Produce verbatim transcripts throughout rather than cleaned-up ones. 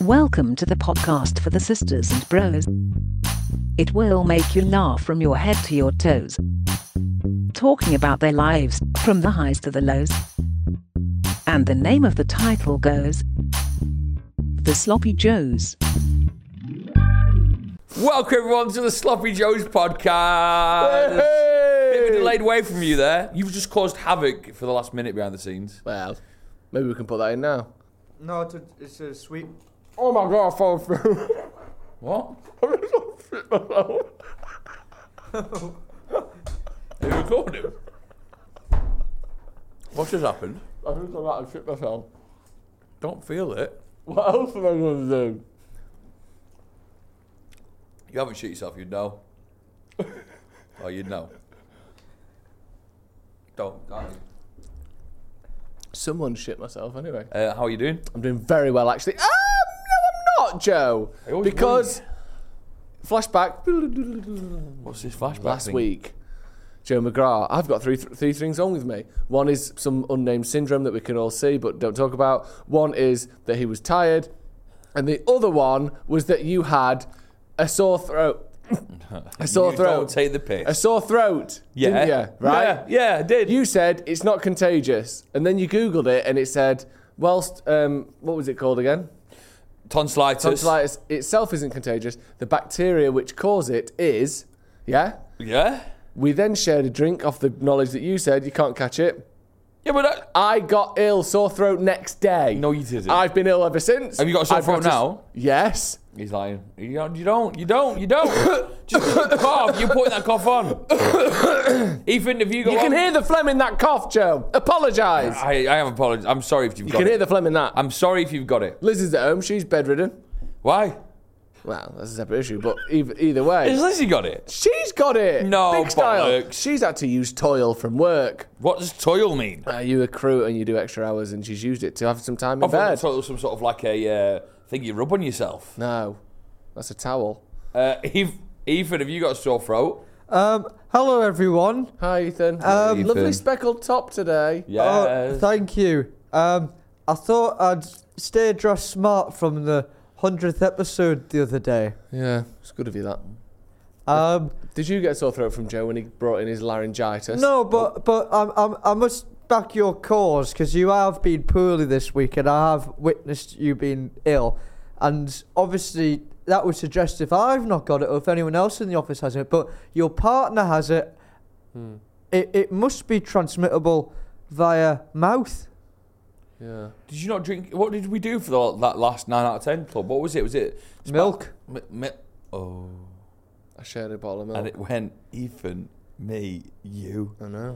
Welcome to the podcast for the sisters and bros. It will make you laugh from your head to your toes. Talking about their lives, from the highs to the lows. And the name of the title goes, The Sloppy Joes. Welcome everyone to the Sloppy Joes podcast. Hey! Bit of a delayed way from you there. You've just caused havoc for the last minute behind the scenes. Well, maybe we can put that in now. No, it's a, it's a sweet. Oh my god, I fell through. What? I'm just gonna shit myself. Are you recording? What's just happened? I think I'm about to shit myself. Don't feel it. What else am I going to do? You haven't shit yourself, you'd know. Oh, you'd know. Don't, don't you? Someone shit myself anyway. Uh, how are you doing? I'm doing very well actually. Ah, no, I'm not, Joe. I always Because flashback. What's this flashback Last thing? week, Joe McGrath. I've got three th- three things on with me. One is some unnamed syndrome that we can all see but don't talk about. One is that he was tired, and the other one was that you had a sore throat. A sore you throat. Don't take the piss. A sore throat. Yeah. Didn't you? Right? Yeah, yeah, I did. You said it's not contagious, and then you Googled it, and it said, whilst um, what was it called again? Tonsillitis. Tonsillitis itself isn't contagious. The bacteria which cause it is. Yeah. Yeah? We then shared a drink off the knowledge that you said you can't catch it. Yeah, but that... I got ill, sore throat next day. No, you didn't. I've been ill ever since. Have you got a sore I've throat got a- now? Yes. He's lying. You don't, you don't, you don't, you don't. Just cough. You're putting that cough on. Ethan, if you go You can on- hear the phlegm in that cough, Joe. Apologise. I, I have apologized. I'm sorry if you've You got can it. hear the phlegm in that. I'm sorry if you've got it. Liz is at home. She's bedridden. Why? Well, that's a separate issue, but either, either way. Has Lizzie got it? She's got it. No, Big style. bollocks. She's had to use toil from work. What does toil mean? Uh, you accrue and you do extra hours, and she's used it to have some time in I thought bed. toil was some sort of like a uh, thing you rub on yourself. No, that's a towel. Uh, Eve, Ethan, have you got a sore throat? Um, hello everyone. Hi, Ethan. Um, Ethan. Lovely speckled top today. Yes. Oh, thank you. Um, I thought I'd stay dressed smart from the hundredth episode the other day. Yeah, it's good of you that. Um, Did you get a sore throat from Joe when he brought in his laryngitis? no, but but I'm, I'm, I must back your cause because you have been poorly this week, and I have witnessed you being ill, and obviously that would suggest if I've not got it or if anyone else in the office has it, but your partner has it, Hmm. it, it must be transmittable via mouth. Yeah. Did you not drink? What did we do for the, that last nine out of ten club? What was it? Was it Milk. Mi- mi- oh, I shared a bottle of milk. and it went Ethan, me, you. I know.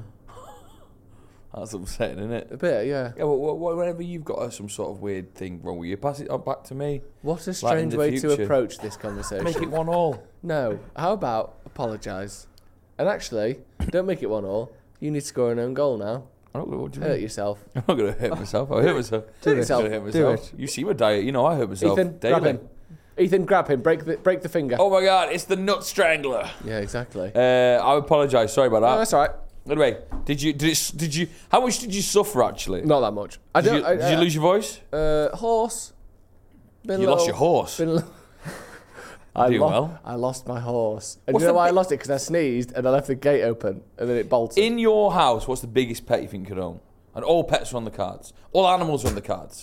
That's upsetting, isn't it? A bit, yeah. Yeah, well, well, whenever you've got uh, some sort of weird thing wrong with you, pass it on back to me. What a Like in strange the way to future. approach this conversation. Make it one all. No. How about apologise? And actually, don't make it one all. You need to score an own goal now. I don't know what do you Hurt mean. yourself. I'm not gonna hurt myself. I hurt myself. Do I'm yourself. gonna hurt Do myself. You see my diet. You know I hurt myself Ethan, daily. grab him. Ethan, grab him. Break the break the finger. Oh my god, it's the nut strangler. Yeah, exactly. Uh, I apologise. Sorry about No, that. that's all right. Anyway, did you did it, did you? How much did you suffer actually? Not that much. I Did, don't. you, I, did you uh, lose your voice? Uh, horse. Been a You lost little- your horse. Been a little- I, Doing lo- well. I lost my horse. And What's you know the why I bi- lost it? Because I sneezed and I left the gate open and then it bolted. In your house, what's the biggest pet you think you could own? And all pets are on the cards. All animals are on the cards.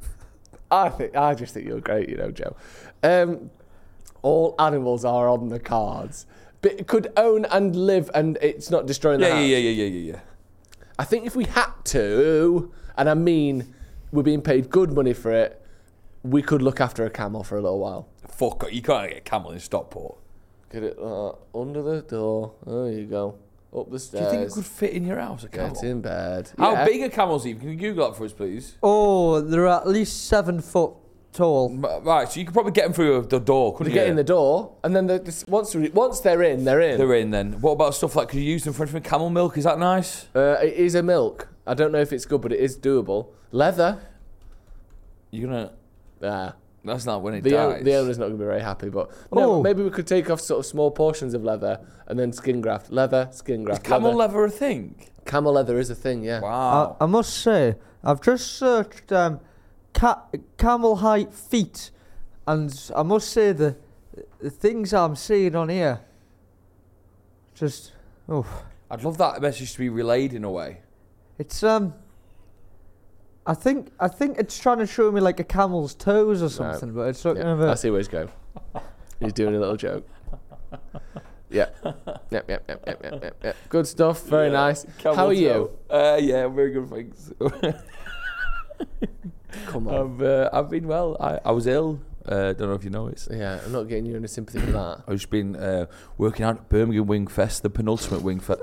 I think I just think you're great, you know, Joe. Um, all animals are on the cards, but could own and live, and it's not destroying the yeah, house. yeah, yeah, yeah, yeah, yeah. I think if we had to, and I mean we're being paid good money for it, we could look after a camel for a little while. Fuck, you can't get a camel in Stockport. Get it uh, under the door. There you go. Up the Do stairs. you think it could fit in your house, a camel? Get in bed. How Yeah. big are camels, Eve? Can you Google that for us, please? Oh, they're at least seven foot tall. M- Right, so you could probably get them through the door, They couldn't you? get in the door, and then the, this, once once they're in, they're in. They're in then. What about stuff like, could you use them for anything? Camel milk, is that nice? Uh, it is a milk. I don't know if it's good, but it is doable. Leather. You're gonna... Ah. That's not when it The, o- dies. the owner's not going to be very happy, but no, Oh. maybe we could take off sort of small portions of leather and then skin graft. Leather, skin Is graft. camel leather. leather a thing? Camel leather is a thing, yeah. Wow. I, I must say, I've just searched um, ca- camel height feet, and I must say the the things I'm seeing on here, just oh, I'd love that message to be relayed in a way. it's um. I think I think it's trying to show me like a camel's toes or something, but it's not Yeah, gonna. I see where he's going. He's doing a little joke. Yeah. Yep, yep, yep, yep, yep, yep, yep. Good stuff. Very Yeah. nice. Camel How are you? toe. Uh, yeah, very good, thanks. Come on. I've, uh, I've been well. I, I was ill. Uh, don't know if you know it. Yeah, I'm not getting you any sympathy for that. I've just been uh, working out at Birmingham Wing Fest, the penultimate Wing Fest.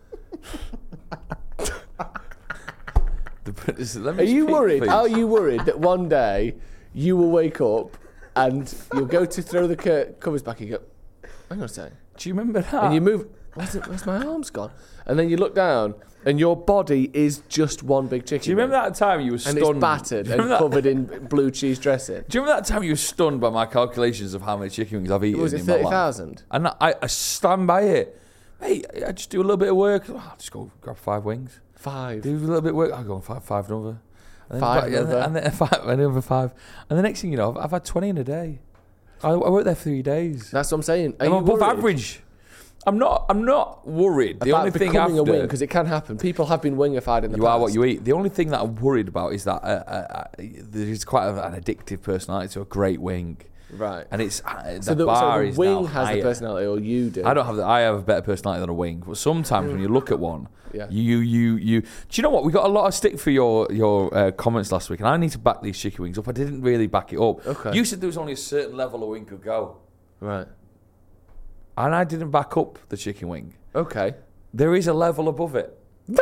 Are you worried? Are you worried that one day you will wake up and you'll go to throw the cur- covers back and you go, hang on a second. Do you remember that? And you move, where's, it, where's my arms gone? And then you look down and your body is just one big chicken. Do you remember wing. that time you were stunned? And it's battered Do you and remember that- covered in blue cheese dressing. Do you remember that time you were stunned by my calculations of how many chicken wings I've eaten Was it in my thirty life? thousand? And I, I stand by it. Hey, I just do a little bit of work. Oh, I'll just go grab five wings. Five. Do a little bit of work. I'll go on five, five another. And then Five five, and then, another. and then five, another five. And the next thing you know, I've, I've had twenty in a day. I, I worked there for three days. That's what I'm saying. Are I'm you above worried average. I'm not. I'm not worried. The about only thing becoming after a wing, because it can happen. People have been wingified in the you past. are what you eat. The only thing that I'm worried about is that uh, uh, uh, there's quite a, an addictive personality to a great wing, Right. and it's uh, the So the, bar so the is wing now has higher. the personality, or you do? I don't have the. I have a better personality than a wing. But sometimes when you look at one, Yeah. you you you. Do you know what? We got a lot of stick for your your uh, comments last week, and I need to back these chicken wings up. I didn't really back it up. Okay. You said there was only a certain level a wing could go, Right. and I didn't back up the chicken wing. Okay. There is a level above it.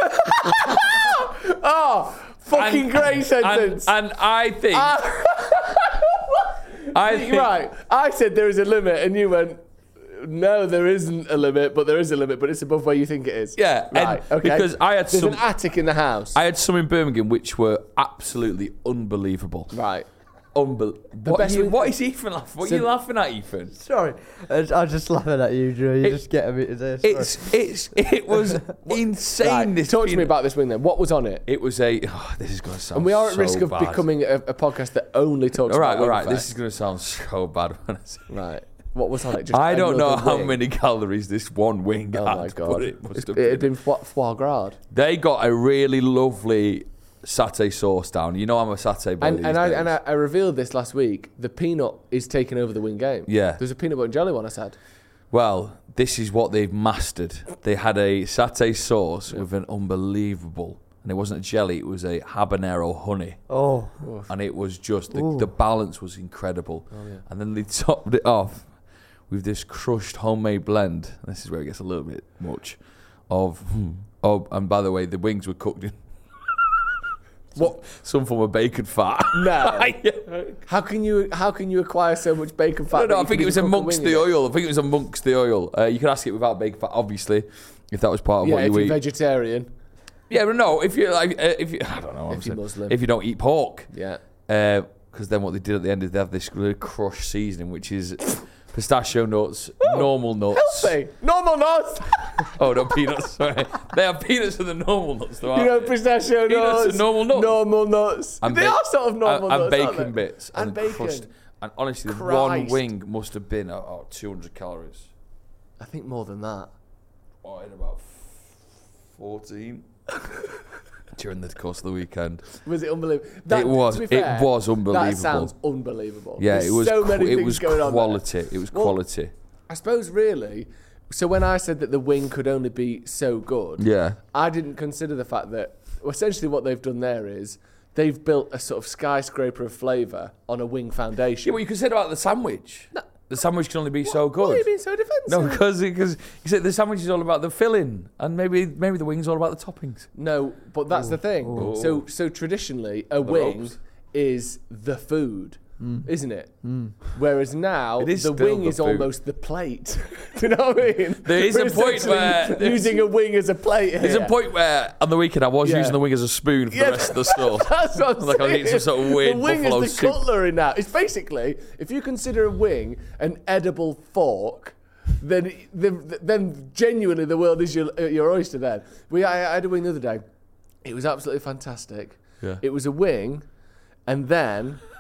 Oh, fucking And- great sentence. And, and I think. I think Right. I said there is a limit, and you went, no, there isn't a limit, but there is a limit, but it's above where you think it is. Yeah, Right. and Okay. because I had There's some. an attic in the house. I had some in Birmingham which were absolutely unbelievable. right. Unbel- what, best you, wing- what is Ethan laughing? What So- are you laughing at, Ethan? Sorry, I- I'm just laughing at you, Joe. You're It- just getting me today. Sorry. It's it's it was insane. Right. This Talk to being- me about this wing then. What was on it? It was a. Oh, this is going to sound. And we are at so risk of bad. becoming a, a podcast that only talks All right, about all right. Wingfest. This is going to sound so bad when I say. Right. What was on it? Just I don't know another how wing? many calories this one wing Oh had, my but god! it must It's- have it had been. been foie, foie gras. They got a really lovely satay sauce down. You know I'm a satay boy And these and I days. and I, I revealed this last week. The peanut is taking over the wing game. Yeah. There's a peanut butter and jelly one I said. Well, this is what they've mastered. They had a satay sauce with an unbelievable, and it wasn't a jelly, it was a habanero honey. oh, And it was just, the, Ooh. the balance was incredible. Oh yeah. And then they topped it off with this crushed homemade blend. This is where it gets a little bit much. Of, hmm, oh, and by the way, the wings were cooked in What? some form of bacon fat. No. Yeah. How can you how can you acquire so much bacon fat? No, that no, I you think can it was even cook a amongst wing the in it? oil. I think it was amongst the oil. Uh, you could ask it without bacon fat, obviously, if that was part of Yeah, what if you you're eat. vegetarian. Yeah, but no, if you're like, uh, if you, I don't know, If you're obviously. Muslim. if you don't eat pork, Yeah. because then what they did at the end is they have this really crushed seasoning, which is pistachio nuts, normal nuts. Healthy. Normal nuts. Oh, no, peanuts. Sorry, they have peanuts and the normal nuts, though. You aren't know, they? pistachio Peanuts nuts. and normal nuts. Normal nuts. And they ba- are sort of normal and, nuts, and aren't bacon they? bits And the bacon. crust. And honestly, the one Christ. wing must have been uh, oh, two hundred calories. I think more than that. Oh, I had about fourteen during the course of the weekend. Was it unbelievable? It was- to be it fair, was unbelievable. That sounds unbelievable. Yeah, There's it was. so qu- many it things was going on there. quality. It was Well, quality. I suppose really. So when I said that the wing could only be so good, Yeah. I didn't consider the fact that well, essentially what they've done there is they've built a sort of skyscraper of flavour on a wing foundation. Yeah, well, you could say about the sandwich. The sandwich can only be so good. Why are you being so defensive? No, because because you said the sandwich is all about the filling, and maybe maybe the wing's all about the toppings. No, but that's the thing. Ooh. So so traditionally, a The wing ropes. is the food, isn't it? Whereas now, It is the still wing the is food. almost the plate. Do you know what I mean? There is a We're point essentially where- using a wing as a plate. There's here. a point where on the weekend I was Yeah. using the wing as a spoon for Yeah, the rest of the store. That's what I'm Like I'm saying. eating some sort of weird the wing buffalo is the soup. cutlery now. It's basically, if you consider a wing an edible fork, then then, then genuinely the world is your your oyster. Then we I, I had a wing the other day. It was absolutely fantastic. Yeah. It was a wing, and then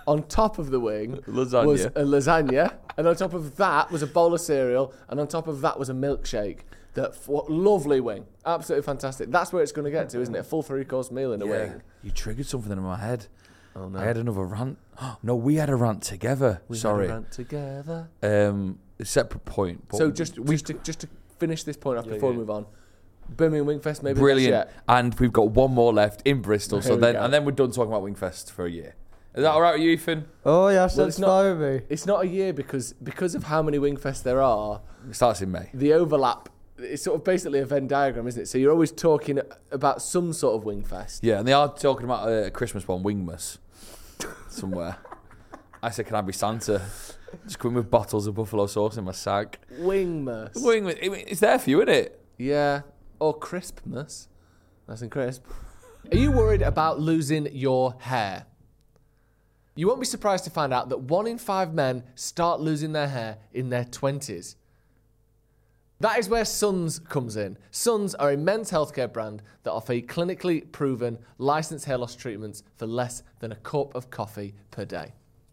On top of the wing Lasagna. was a lasagna, and on top of that was a bowl of cereal, and on top of that was a milkshake. That what lovely wing, absolutely fantastic. That's where it's going to get to, isn't it? A full three-course meal in a wing. You triggered something in my head. Oh no! I had another rant. No, we had a rant together. We Sorry. had a rant together. Um, a separate point. but So just we just to, just to finish this point off Yeah, before yeah. we move on, Birmingham Wingfest maybe brilliant, next year. and we've got one more left in Bristol. Here So we then, go. and then we're done talking about Wingfest for a year. Is that all right with you, Ethan? Oh yes, Well, that's it's not- fine with me. It's not a year because because of how many Wingfests there are. It starts in May. The overlap. It's sort of basically a Venn diagram, isn't it? So you're always talking about some sort of Wingfest. Yeah, and they are talking about a Christmas one, Wingmas, somewhere. I said, can I be Santa? Just come with bottles of buffalo sauce in my sack. Wingmas. Wingmas, I mean, it's there for you, isn't it? Yeah. Or Crispmas. Nice and crisp. Are you worried about losing your hair? You won't be surprised to find out that one in five men start losing their hair in their twenties. That is where Suns comes in. Suns are a men's healthcare brand that offer clinically proven licensed hair loss treatments for less than a cup of coffee per day.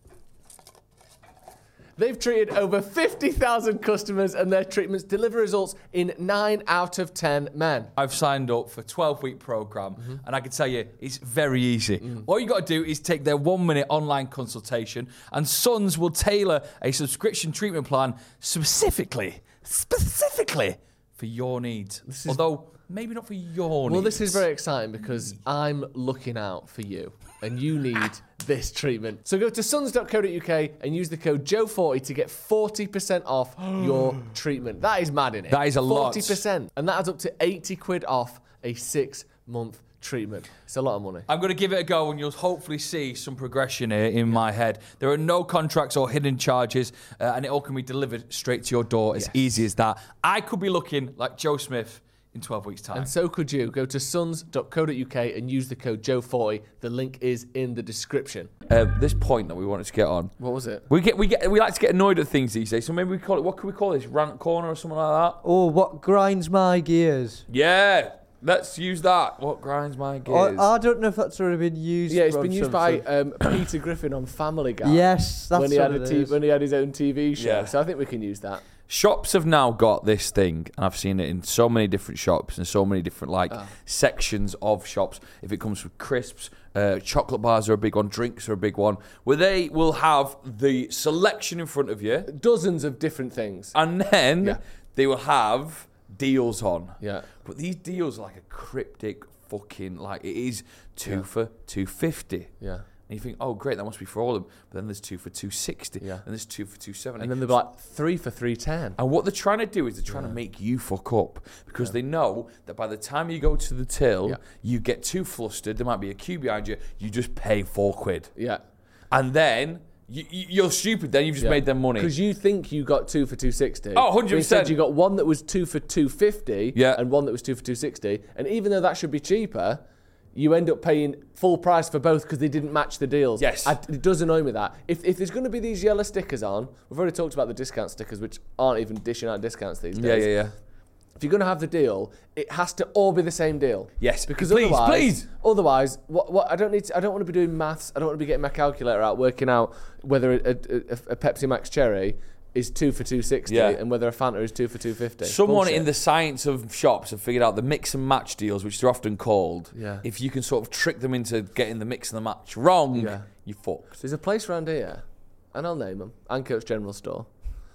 They've treated over fifty thousand customers and their treatments deliver results in nine out of ten men. I've signed up for a twelve-week program, Mm-hmm. and I can tell you, it's very easy. Mm. All you got to do is take their one-minute online consultation, and Suns will tailor a subscription treatment plan specifically, specifically for your needs. Although, maybe not for your needs. Well, this is very exciting because I'm looking out for you and you need this treatment. So go to suns dot co dot uk and use the code Joe forty to get forty percent off your treatment. That is mad, innit? That is a lot. forty percent. And that adds up to eighty quid off a six-month treatment. It's a lot of money. I'm going to give it a go, and you'll hopefully see some progression here in my head. There are no contracts or hidden charges, uh, and it all can be delivered straight to your door as Yes. easy as that. I could be looking like Joe Smith in twelve weeks' time. And so could you. Go to suns dot co dot uk and use the code Joe forty. The link is in the description. Uh, this point that we wanted to get on. What was it? We get we get we like to get annoyed at things these days. So maybe we call it, what can we call this? Rant corner or something like that? Oh, what grinds my gears? Yeah, let's use that. What grinds my gears? I, I don't know if that's already been used. Yeah, it's from been used by something. um, Peter Griffin on Family Guy. Yes, that's when he what had a it t- is. when he had his own T V show. Yeah. So I think we can use that. Shops have now got this thing, and I've seen it in so many different shops and so many different like Oh. sections of shops. If it comes with crisps, uh, chocolate bars are a big one, drinks are a big one, where they will have the selection in front of you, Dozens of different things. and then Yeah. they will have deals on. Yeah. But these deals are like a cryptic fucking like it is two Yeah. for two fifty. Yeah. And you think, oh great, that must be for all of them. But then there's two for two sixty. Yeah. And there's two for two seventy. And then they'll be like three for three ten. And what they're trying to do is they're trying to make you fuck up because they know that by the time you go to the till, Yeah. you get too flustered. There might be a queue behind you. You just pay four quid, Yeah. and then you, you, you're stupid. Then you've just made them money. Because you think you got two for two sixty. Oh, one hundred percent. Instead, you got one that was two for two fifty. Yeah. And one that was two for two sixty. And even though that should be cheaper, you end up paying full price for both because they didn't match the deals. Yes. I, it does annoy me that. If, if there's going to be these yellow stickers on, we've already talked about the discount stickers, which aren't even dishing out discounts these Yeah, days. yeah, yeah. If you're going to have the deal, it has to all be the same deal. Yes, because please, otherwise, please. Otherwise, what, what I don't need. To, I don't want to be doing maths. I don't want to be getting my calculator out, working out whether a, a, a Pepsi Max Cherry is two for two sixty Yeah. and whether a Fanta is two for two fifty. Someone Bullshit. in the science of shops have figured out the mix and match deals, which they're often called. Yeah. If you can sort of trick them into getting the mix and the match wrong, Yeah. you fucked. There's a place around here, and I'll name them, Ancoats General Store,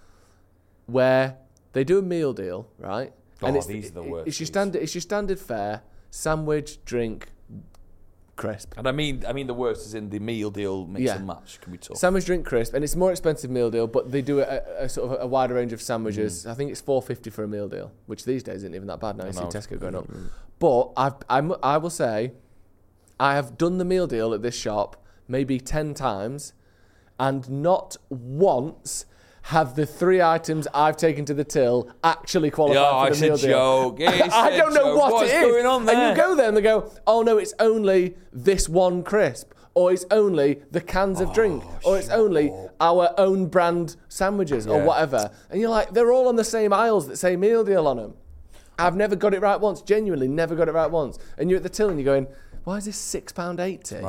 where they do a meal deal, right? And Oh, these are the worst, It's your these. standard. It's your standard fare: sandwich, drink, crisp. And I mean, I mean the worst is in the meal deal mix Yeah. and match. Can we talk? Sandwich, drink, crisp, and it's a more expensive meal deal, but they do a, a, a sort of a wider range of sandwiches. I think it's four fifty for a meal deal, which these days isn't even that bad now. You see know. Tesco going up. But I've, I'm, I will say, I have done the meal deal at this shop maybe ten times, and not once have the three items I've taken to the till actually qualified Yeah, for it's the meal a deal. joke. It's I a don't know joke. what What's it is. going on there? And you go there and they go, oh no, it's only this one crisp. Or it's only the cans of drink. Or it's only our own brand sandwiches or Yeah. whatever. And you're like, they're all on the same aisles that say meal deal on them. I've never got it right once. Genuinely never got it right once. And you're at the till and you're going, why is this six pounds eighty? Mad, isn't it?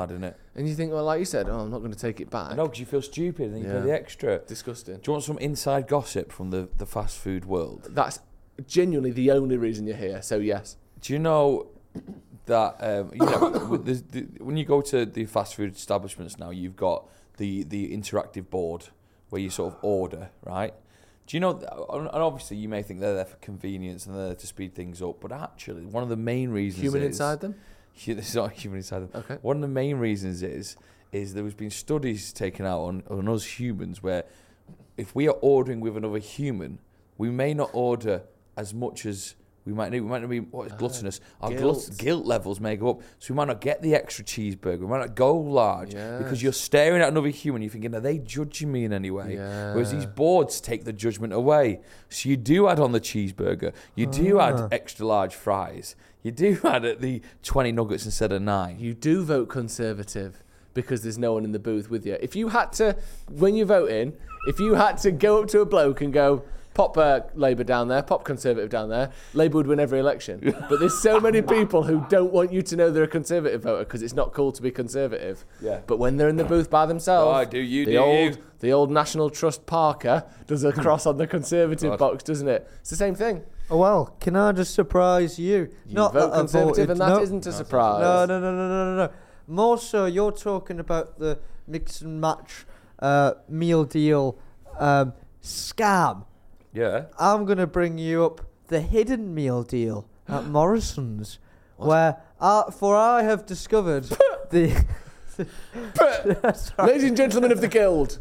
And you think, well, like you said, oh, I'm not going to take it back. No, because you feel stupid and then you Yeah. pay the extra. Disgusting. Do you want some inside gossip from the, the fast food world? That's genuinely the only reason you're here. So yes. Do you know that um, you know with the, the, when you go to the fast food establishments now, you've got the the interactive board where you sort of order, right? Do you know? And obviously, you may think they're there for convenience and they're there to speed things up, but actually, one of the main reasons Human is, inside them? Yeah, there's not human inside them. Okay. One of the main reasons is is there has been studies taken out on, on us humans where if we are ordering with another human, we may not order as much as we might need. We might not be what is gluttonous. Our guilt. glut, guilt levels may go up, so we might not get the extra cheeseburger. We might not go large because Yes. you're staring at another human. You're thinking, are they judging me in any way? Yeah. Whereas these boards take the judgment away. So you do add on the cheeseburger. You do Ah. add extra large fries. You do add at the twenty nuggets instead of nine. You do vote Conservative because there's no one in the booth with you. If you had to, when you're voting, if you had to go up to a bloke and go, pop uh, Labour down there, pop Conservative down there, Labour would win every election. But there's so many people who don't want you to know they're a Conservative voter because it's not cool to be Conservative. Yeah. But when they're in the booth by themselves, Oh, do you, the do old you? the old National Trust Parker does a cross on the Conservative God. box, doesn't it? It's the same thing. Oh, well, can I just surprise you? You Not vote that I Conservative, voted, and that no. not a surprise. No, no, no, no, no, no, no. More so, you're talking about the mix and match uh, meal deal um, scam. Yeah. I'm going to bring you up the hidden meal deal at Morrison's, where I, for I have discovered the... That's right. Ladies and gentlemen of the Guild,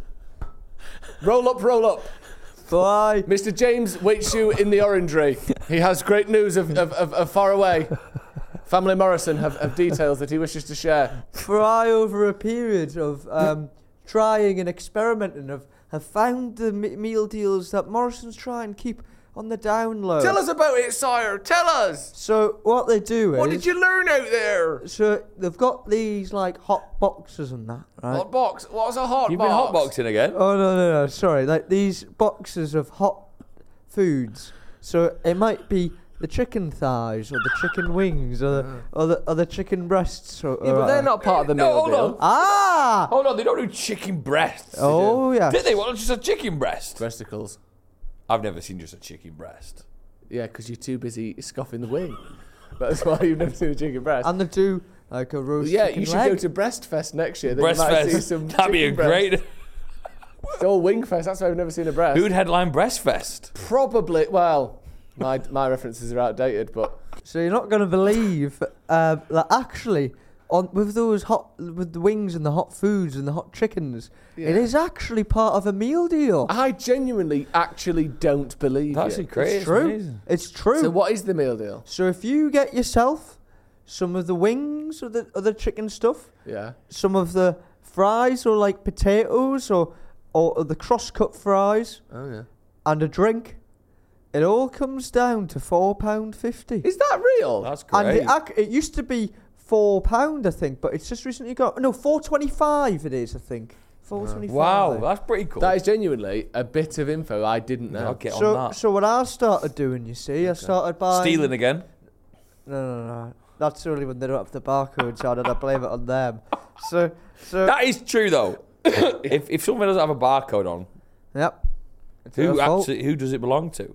roll up, roll up. For I, Mister James waits you in the orangery. He has great news of, of, of, of far away. Family Morrison have, have details that he wishes to share. for I over a period of um, trying and experimenting, have, have found the me- meal deals that Morrison's try and keep on the down low. Tell us about it, sire. Tell us. So what they do What is... did you learn out there? So they've got these like hot boxes and that, right? Hot box. What's a hot You've box? been hotboxing again. Oh no no no! Sorry, like these boxes of hot foods. So it might be the chicken thighs or the chicken wings or the or the, or the chicken breasts. Or, Yeah, or but they're uh, not part of the No, meal hold deal. on. Ah! Hold on, they don't do chicken breasts. Oh yeah. Did they? Well, just a chicken breast. Breasticles. I've never seen just a chicken breast. Yeah, because you're too busy scoffing the wing. That's why you've never seen a chicken breast. And they do like a roast. yeah, chicken you should leg. go to Breastfest next year. Then you Breast might see fest. some That'd be a chicken breast. great. It's all wing fest. That's why I've never seen a breast. Who'd headline breast fest? Probably. Well, my my references are outdated, but So you're not going to believe uh, that actually on with those hot with the wings and the hot foods and the hot chickens, it Yeah. is actually part of a meal deal. I genuinely actually don't believe That's you. great. It's true. Amazing. It's true. So what is the meal deal? So if you get yourself some of the wings or the other chicken stuff, Yeah. some of the fries or like potatoes or or the cross-cut fries Oh yeah. and a drink, it all comes down to four pound fifty. Is that real? That's And great. it, ac- it used to be four pound, I think, but it's just recently got no four twenty-five. It is, I think, four twenty-five. Wow, that's pretty cool. That is genuinely a bit of info I didn't know. I'll get So on that. so what I started doing, you see, I started buying Stealing again. No, no, no. That's only when they don't have the barcodes on, and I blame it on them. So, so That is true though. if if someone doesn't have a barcode on, yep. It's their who fault. actually who does it belong to?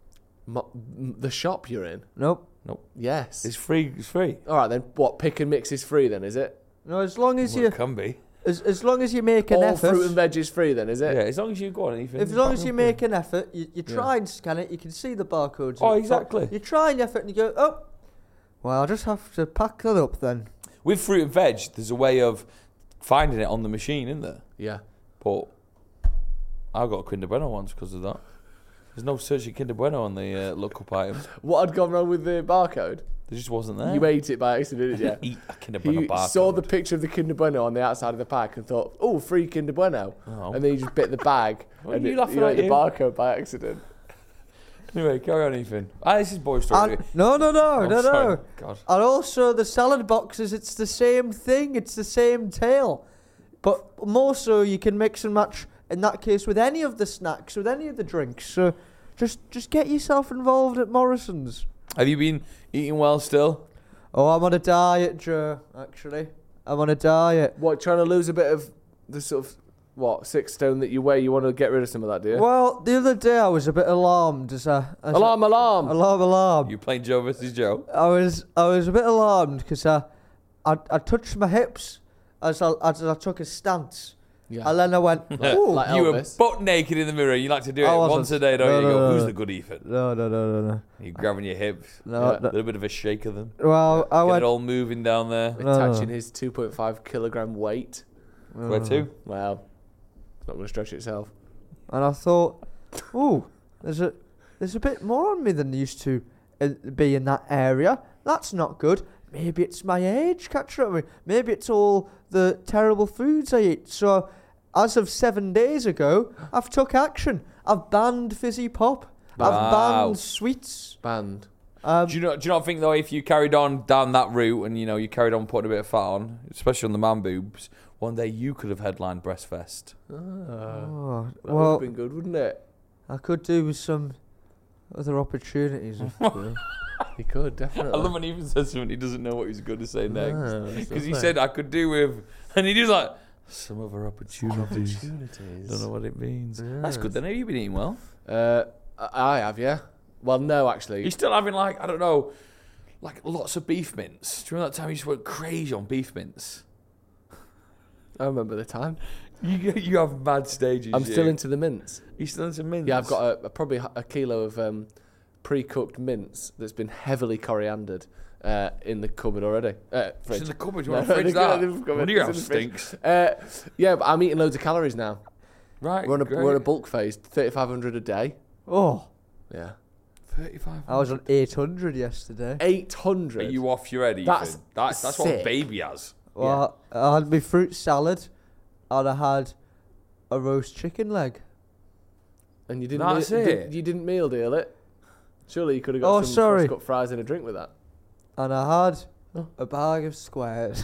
Mo- m- the shop you're in? Nope. Yes. It's free. It's free. All right then. What, pick and mix is free then, is it? No, as long as Well, you it can be. as, as long as you make an All effort. fruit and veg is free then, is Yeah, it? as long as you go on anything. If as long as you make an effort, you, you Yeah. try and scan it, you can see the barcodes. Oh, at the top. exactly. You try and effort and you go, oh, well, I'll just have to pack that up then. With fruit and veg, there's a way of finding it on the machine, isn't there? Yeah. But I got a Kinder Bueno once because of that. There's no searching Kinder Bueno on the uh, look-up items. What had gone wrong with the barcode? There just wasn't there. You ate it by accident, didn't you? Eat a Kinder Bueno You barcode. saw the picture of the Kinder Bueno on the outside of the pack and thought, oh, free Kinder Bueno. Oh. And then you just bit the bag What and are you it- laughing you at, ate the you? barcode by accident. Anyway, carry on, Ethan. Ah, this is boy story. And, no, no, no, Oh, no, sorry. no. God. And also the salad boxes, it's the same thing. It's the same tale. But more so, you can mix and match, in that case, with any of the snacks, with any of the drinks. So just just get yourself involved at Morrison's. Have you been eating well still? Oh, I'm on a diet, Joe, actually. I'm on a diet. What, trying to lose a bit of the sort of, what, six stone that you weigh? You want to get rid of some of that, do you? Well, the other day I was a bit alarmed as a... As alarm, a, alarm! Alarm, alarm. You playing Joe versus Joe? I was I was a bit alarmed because I, I, I touched my hips as I, as I took a stance. Yeah. And then I went, ooh. Like You were Elvis. butt naked in the mirror. You like to do it I wasn't. once a day, don't No, you? You no, go, no, who's no. the good Ethan? No, no, no, no, no. You grabbing your hips. No, Yeah. A no. little bit of a shake of them. Well, I Get went... it all moving down there. No, no, Attaching no. his two point five kilogram weight. Where to? Well, it's not going to stretch itself. And I thought, ooh, there's a there's a bit more on me than used to uh, be in that area. That's not good. Maybe it's my age catching up with me. Maybe it's all the terrible foods I eat. So, as of seven days ago, I've took action. I've banned fizzy pop. I've Wow. banned sweets. Banned. Um, Do you, not, do you not think, though, if you carried on down that route and, you know, you carried on putting a bit of fat on, especially on the man boobs, one day you could have headlined Breastfest. Ah, oh, that would well, have been good, wouldn't it? I could do with some other opportunities. If, you know. He could, definitely. I love when he even says something he doesn't know what he's going to say next. Ah, that's Because he lovely. said, I could do with... And he just like, some other opportunities. Opportunities. Don't know what it means. That's Yes. good then. Have you been eating well? Uh, I I have, yeah. Well, no, actually. You're still having, like, I don't know, like lots of beef mince. Do you remember that time you just went crazy on beef mince? I remember the time. You you have mad stages. I'm you. still into the mince. You still into mince? Yeah, I've got a, a, probably a kilo of um, pre-cooked mince that's been heavily coriandered uh, in the cupboard already. Uh, It's fridge. in the cupboard. You No, want to fridge they've got- that? they've got What do it. you It's have in the fridge. stinks? Uh, yeah, but I'm eating loads of calories now. Right. We're on a, great. we're on a bulk phase, thirty-five hundred a day. Oh, Yeah. thirty-five. I was on eight hundred yesterday. eight Are hundred. you off your head, Ethan? That's that's that's what sick. baby has. Well, I had my fruit salad, and I had a roast chicken leg. And you didn't, That's meal, it? didn't- you didn't meal deal it? Surely you could have got Oh, some sorry. cut fries and a drink with that. And I had a bag of squares.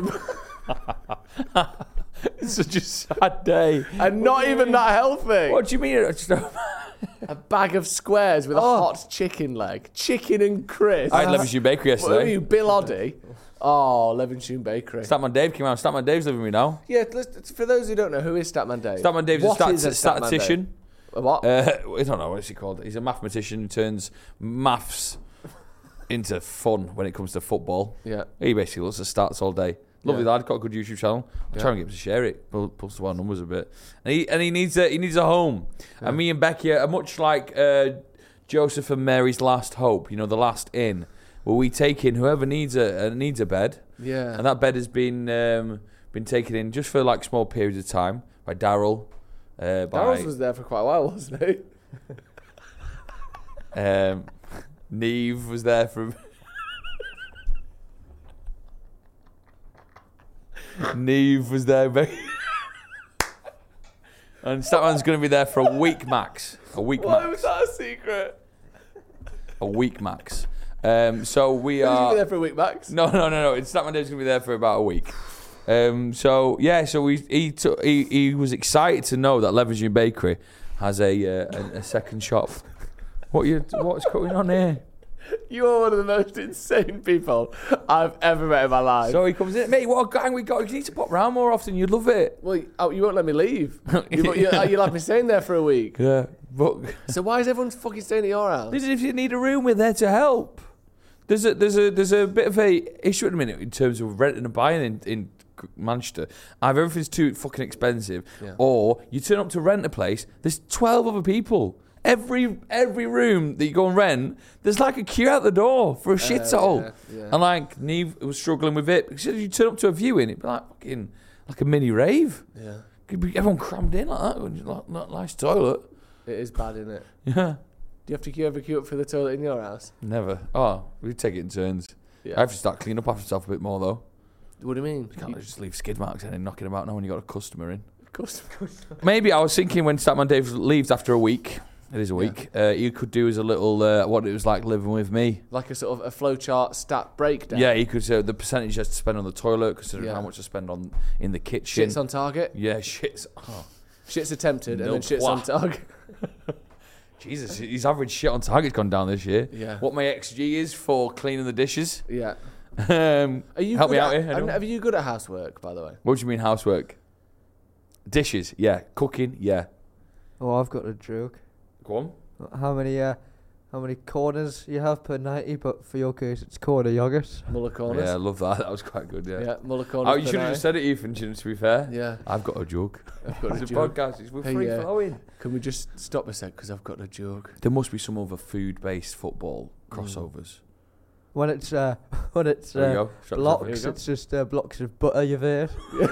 It's such a sad day. And not even that healthy. What do you mean? It's just- A bag of squares with a Oh. hot chicken leg. Chicken and crisps. I had Levenshulme Bakery What are yesterday. you, Bill Oddie? Oh, Levenshulme Bakery. Statman Dave came out. Statman Dave's living with me now. Yeah, let's, for those who don't know, who is Statman Dave? Statman Dave's What a, is stat- Statman Dave? statistician. A what? Uh, I don't know what's he called. He's a mathematician who turns maths into fun when it comes to football. yeah. He basically looks at stats all day. Lovely Yeah. lad, got a good YouTube channel. I'm Yeah. trying to get him to share it, pull, pulls to our numbers a bit. And he and he needs a he needs a home. And me and Becky are much like uh, Joseph and Mary's last hope. You know, the last inn, where we take in whoever needs a uh, needs a bed, Yeah. and that bed has been um, been taken in just for like small periods of time by Daryl. Uh, by Darrell's was there for quite a while, wasn't he? um, Neve was there for. Neve was there, baby. And Statman's going to be there for a week max. A week Why max. was that a secret? A week max. Um, so we He's going to are. be there for a week, Max. No, no, no, no. It's Statman Dave's going to be there for about a week. Um, so yeah, so we he took, he he was excited to know that Levenshulme Bakery has a, uh, a a second shop. What you what's going on here? You are one of the most insane people I've ever met in my life. So he comes in, mate. What a gang we got! You need to pop round more often. You'd love it. well, you, oh, you won't let me leave. you, you, you'll have me staying there for a week. Yeah, but So why is everyone fucking staying at your house? listen, if you need a room, we're there to help. There's a there's a there's a bit of a issue at the minute in terms of renting and buying in, in Manchester. Either everything's too fucking expensive, Yeah. or you turn up to rent a place. There's twelve other people. Every every room that you go and rent, there's like a queue out the door for a shithole. yeah, yeah. And like Neve was struggling with it because you turn up to a viewing, it'd be like fucking like a mini rave. Yeah. Could be everyone crammed in like that. Like, like, nice toilet. It is bad, isn't it? Yeah. Do you have to queue ever queue up for the toilet in your house? Never. Oh, we take it in turns. Yeah. I have to start cleaning up after myself a bit more though. What do you mean? You can't just leave skid marks and then knocking about now when you got a customer in. Of course, of course. Maybe I was thinking when Statman Dave leaves after a week, it is a week, uh, you could do as a little, uh, what it was like living with me. Like a sort of a flowchart stat breakdown. Yeah, you could say the percentage you have to spend on the toilet, considering Yeah. how much to spend on in the kitchen. Shits on target. Yeah, shit's. Oh, Shits attempted No and then shits on twat. target. Jesus, his average shit on target's gone down this year. Yeah. What my X G is for cleaning the dishes. Yeah. Um, Are you help good me at, out here. are, anyone? are you good at housework, by the way? What do you mean housework? Dishes, yeah. Cooking, yeah. Oh, I've got a joke. Go on. How many uh, how many corners you have per ninety? But for your case, it's corner yogurt. Muller corners. Yeah, I love that. That was quite good, yeah. Yeah, Muller corners. Oh, you per should have night. just said it, Ethan, to be fair. Yeah, I've got a joke. I've got a It's a joke. podcast. It's, we're Hey, free uh, flowing. Can we just stop a sec because I've got a joke. There must be some other food-based football crossovers. When it's uh, when it's There you uh, go. Shut yourself blocks, in. it's just uh, blocks of butter you've ate.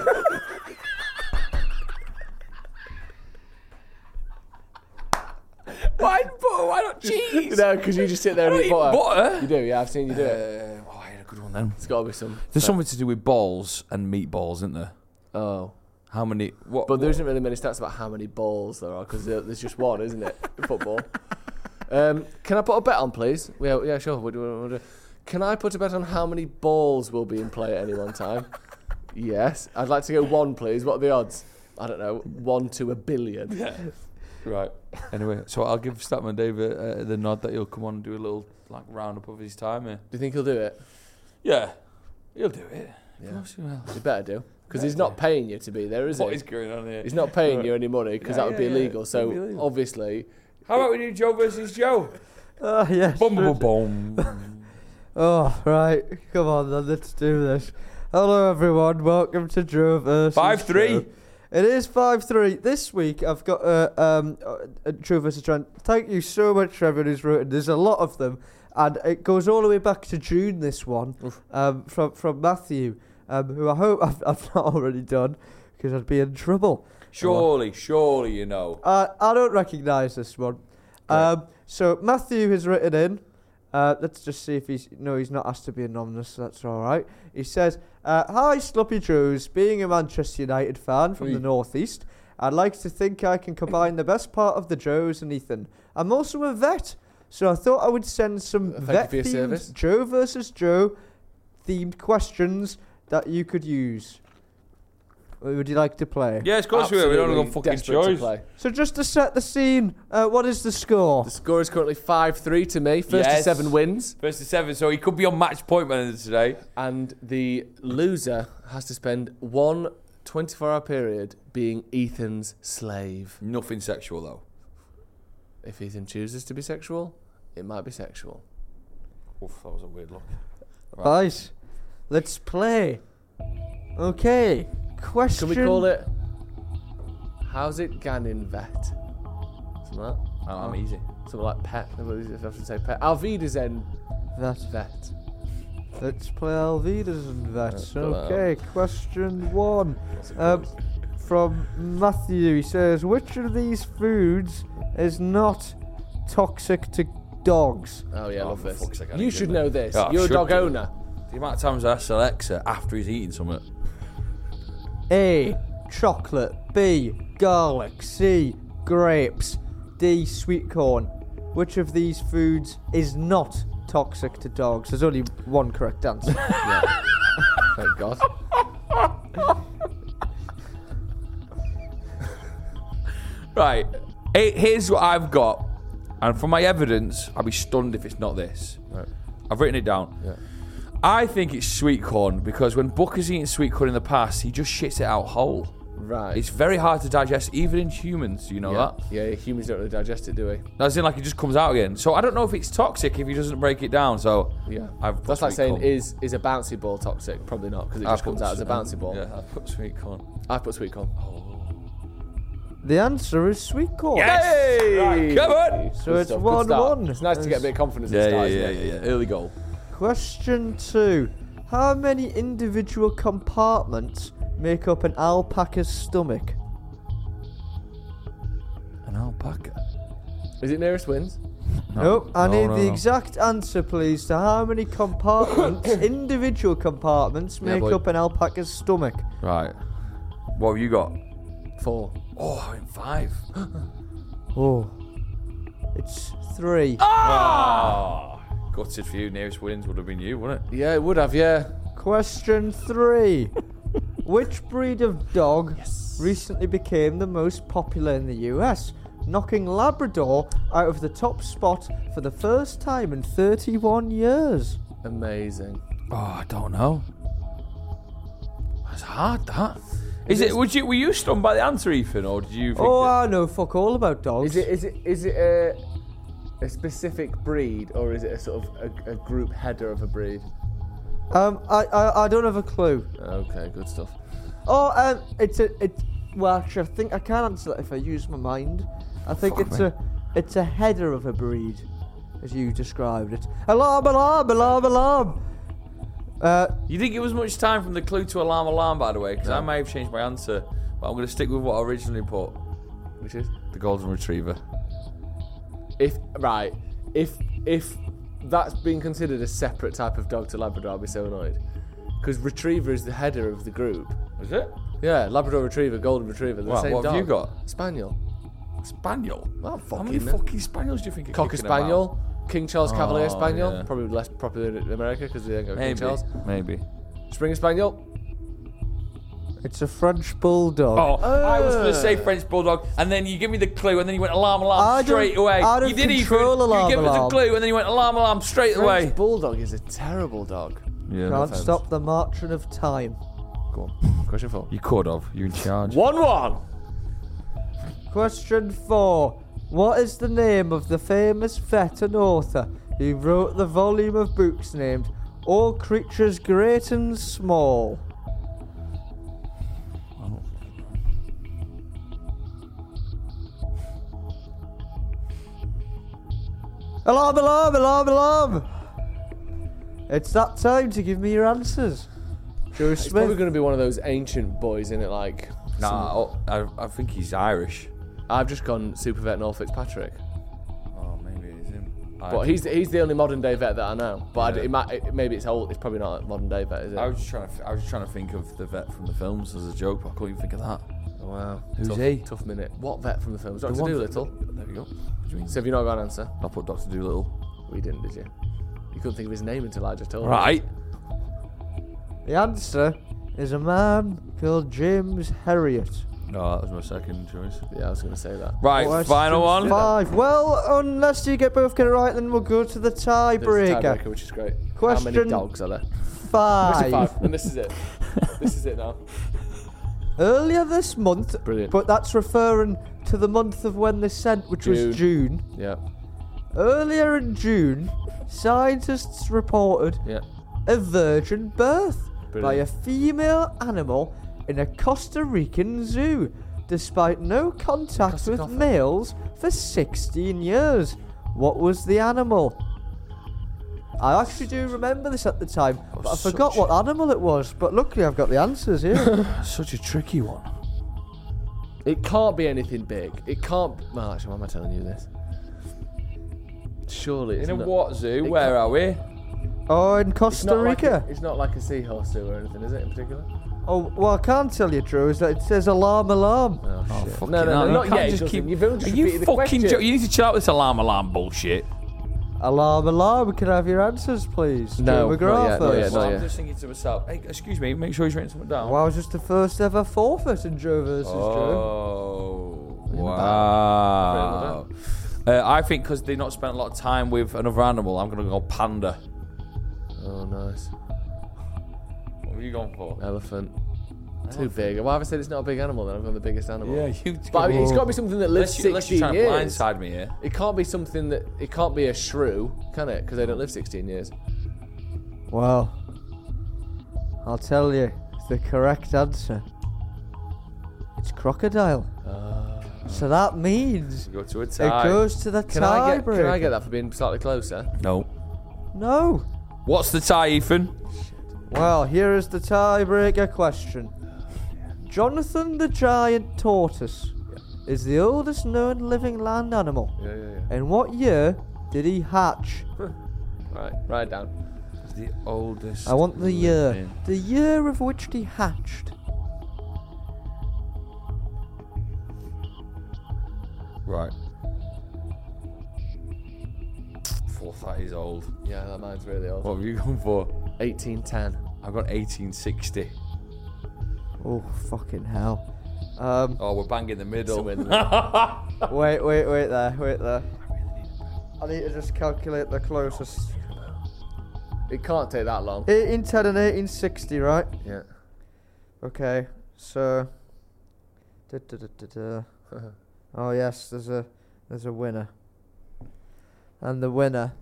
Why butter? Why not cheese? No, because you just sit there I and don't eat eat butter. butter. You do, yeah. I've seen you do it. Uh, oh, I had a good one then. It's got to be some. There's something to do with balls and meatballs, isn't there? Oh, How many? What? but there what- isn't really many stats about how many balls there are because there's just one, isn't it? In football. Um, can I put a bet on, please? Yeah, yeah, sure. What do you want to do? Can I put a bet on how many balls will be in play at any one time? Yes. I'd like to go one, please. What are the odds? I don't know. One to a billion. Yeah. Right. Anyway, so I'll give Statman Dave uh, the nod that he'll come on and do a little like roundup of his time here. Do you think he'll do it? Yeah, he'll do it. Yeah. Of course he will. He better do. Because Yeah, he's not yeah. paying you to be there, is What he? is going on here? He's not paying Right. you any money because Yeah, that would be yeah, yeah. illegal. So It'd be illegal. obviously, How about we do Joe versus Joe? Oh yes. Boom, boom, boom. Oh right, come on then, let's do this. Hello everyone, welcome to Joe versus Five three. Joe. It is five three. This week I've got uh, um, uh, Joe versus Joe. Thank you so much for everyone who's written. There's a lot of them, and it goes all the way back to June. This one um, from from Matthew, um, who I hope I've, I've not already done because I'd be in trouble. Surely, surely you know. Uh, I don't recognise this one. Um, so Matthew has written in. Uh, let's just see if he's no, he's not asked to be anonymous. So that's all right. He says, uh, "Hi, Sloppy Joes. Being a Manchester United fan from Oi. the northeast, I'd like to think I can combine the best part of the Joes and Ethan. I'm also a vet, so I thought I would send some Uh, thank you for your vet-themed service. Joe versus Joe themed questions that you could use. Would you like to play? Yes, of course we will. We don't want to go fucking desperate to choice. play. So just to set the scene, uh, what is the score? The score is currently five three to me. First Yes. to seven wins. First to seven, so he could be on match point by the end of today. And the loser has to spend one twenty-four hour period being Ethan's slave. Nothing sexual though. If Ethan chooses to be sexual, it might be sexual. Oof, that was a weird look. Right, let's play. Okay, question. Can we call it How's it Ganin Vet? Something like that. Oh, I'm easy. Something like pet. I often say pet. Alvidazen That. Vet. Let's play Alvidas and Vets. Yeah, put that Okay, question one. What's it Um, called? from Matthew, he says, which of these foods is not toxic to dogs? Oh yeah, I Oh, love for this. fuck's sake, I You didn't should get know that. this. Yeah, I You're a should dog do. owner. The amount of times I ask Alexa after he's eaten something. A. Chocolate. B. Garlic. C. Grapes. D. Sweet corn. Which of these foods is not toxic to dogs? There's only one correct answer. Yeah. Thank God. Right, eh, here's what I've got, and for my evidence, I'll be stunned if it's not this. Right. I've written it down. Yeah. I think it's sweet corn because when Buck has eaten sweet corn in the past, he just shits it out whole. Right. It's very hard to digest, even in humans. Do you know yeah. that? Yeah, yeah, humans don't really digest it, do we? As in, like, it just comes out again. So I don't know if it's toxic if he doesn't break it down. So Yeah. I've put That's like sweet saying, corn. is is a bouncy ball toxic? Probably not, because it I've just comes put out as a s- bouncy ball. Yeah, I put sweet corn. I put sweet corn. The answer is sweet corn. Yes! Right, come on! So Good it's stuff, good one start. one. It's nice to get a bit of confidence Yeah, at the yeah, start, yeah, isn't yeah, it? yeah. Early goal. Question two. How many individual compartments make up an alpaca's stomach? An alpaca. Is it nearest wins? Nope. I No, need no, the no. exact answer, please, to how many compartments, individual compartments, Yeah, make boy. up an alpaca's stomach. Right. What have you got? Four. Oh, I'm in five. Oh. It's three. Oh! Gutted for you. Nearest wins would have been you, wouldn't it? Yeah, it would have, yeah. Question three. Which breed of dog recently became the most popular in the U S, knocking Labrador out of the top spot for the first time in thirty-one years? Amazing. Oh, I don't know. That's hard, that. Is it? Would you? Were you stunned by the answer, Ethan, or did you? Think Oh, that- I know fuck all about dogs. Is it is it is it a a specific breed, or is it a sort of a, a group header of a breed? Um, I, I I don't have a clue. Okay, good stuff. Oh, um, it's a it's. Well, actually, I think I can answer that if I use my mind. I think Fuck it's me. a it's a header of a breed, as you described it. Alarm! Alarm! Alarm! Alarm! Uh, You didn't give us much time from the clue to alarm, alarm, by the way, because I may have changed my answer, but I'm going to stick with what I originally put. Which is The golden retriever. if right if if that's being considered a separate type of dog to Labrador, I'd be so annoyed. Because retriever is the header of the group. Is it? Yeah, Labrador retriever, golden retriever, they're Wow, the same what dog. have you got? Spaniel. Spaniel. Well, How many fucking fucking spaniels do you think are Cocker kicking about? Spaniel, King Charles Cavalier Oh, Spaniel, yeah. probably less popular in America because they ain't got King Maybe. Charles. Maybe. Springer Spaniel. it's a French bulldog. Oh, I was going to say French bulldog, and then you give me the clue, and then you went alarm, alarm I don't- straight away. I don't you didn't even. control alarm, you give us a alarm. clue, and then you went alarm, alarm straight French away. Bulldog is a terrible dog. Yeah, Can't stop the marching of time. Go on. Question four. You could have. You're in charge. One one. Question four. What is the name of the famous vet and author who wrote the volume of books named All Creatures Great and Small? Alarm, alarm, alarm, alarm! It's that time to give me your answers. Joe It's probably Smith. going to be one of those ancient boys, in it? Like, Nah, oh, I, I think he's Irish. I've just gone Super Vet Noel Fitzpatrick. Oh, maybe it's him. I But he's he's the only modern day vet that I know. But Yeah. I, it might, it, maybe it's old. It's probably not a modern day vet, is it? I was just trying to. I was just trying to think of the vet from the films as a joke, but I couldn't even think of that. Oh, wow. Who's tough, he? Tough minute. What vet from the films? Doctor The one- Doolittle. There we go. What do you mean? So have you not got an answer? I put Doctor Doolittle. We didn't, did you? You couldn't think of his name until I just told you. Right. The answer is a man called James Herriot. No, that was my second choice. Yeah, I was going to say that. Right, Question final one. Five. Well, unless you get both get it right, then we'll go to the There's a tiebreaker. tiebreaker, which is great. How Question many dogs are there? Five. Five. And this is it. This is it now. Earlier this month, Brilliant. but that's referring to the month of when this sent, which was June. Yeah. Earlier in June, scientists reported Yeah. a virgin birth by Brilliant. a female animal in a Costa Rican zoo, despite no contact Costa with Rica. males for sixteen years. What was the animal? I actually do remember this at the time, but I such forgot what animal it was. But luckily, I've got the answers here. Such a tricky one. It can't be anything big. It can't. Well, actually, why am I telling you this? Surely it's In a not. what zoo? It Where can't- are we? Oh, in It's Costa not like Rica. a, it's not like a seahorse zoo or anything, is it? In particular? Oh, well, I can't tell you, Drew, is that it says alarm, alarm. Oh, Oh, shit. fucking No, no, hell, no, you not can't yet. just Justin. keep- You've only just Are you repeated the fucking question. jo- You need to chill out with this alarm alarm bullshit. Alarm, alarm. Can I have your answers, please? No, Joe McGrath not yet, not yet, first. not I'm yet. just thinking to myself, hey, excuse me, make sure he's written something down. Well, I was just the first ever forfeit in Joe versus Joe. Oh, wow. Uh, I think because they've not spent a lot of time with another animal, I'm going to go panda. Oh, nice. What were you going for? Elephant. Too big. Why have I said it's not a big animal then? I've gone the biggest animal. Yeah, you. But I mean, it's got to be something that lives unless, you, unless sixteen you're trying years. to blindside me here. It can't be something that. It can't be a shrew, can it? Because they don't live sixteen years. Well, I'll tell you the correct answer. It's crocodile. So that means We go to a it tie. goes to the Can I get? tiebreaker. Can I get that for being slightly closer? No. No. What's the tie, Ethan? Well, here is the tiebreaker question. Jonathan the giant tortoise is the oldest known living land animal. Yeah, yeah, yeah. In what year did he hatch? Right, write it down. The oldest. I want the year. living- The year of which he hatched. Right. Four, that is old. Yeah, that mine's really old. What were you going for? eighteen ten. I've got eighteen sixty. Oh, fucking hell. Um, Oh, we're bang in the middle. Somewhere in the middle. wait, wait, wait there, wait there. I need to just calculate the closest. It can't take that long. eighteen ten and eighteen sixty, right? Yeah. Okay, so. Da, da, da, da, da. Oh yes, there's a there's a winner. And the winner.